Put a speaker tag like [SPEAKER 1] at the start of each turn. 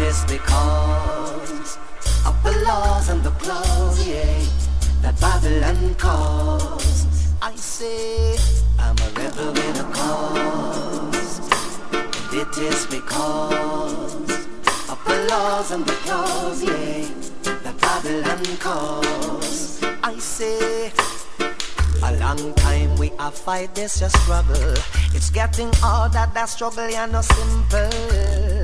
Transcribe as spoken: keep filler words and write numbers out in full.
[SPEAKER 1] is because of the laws and the clause, yeah, that Babylon caused. I say I'm a rebel with a cause, and it is because of the laws and the clause, yeah, that Babylon caused. I say a long time we have fight this a struggle. It's getting harder, that struggle, yeah, no simple.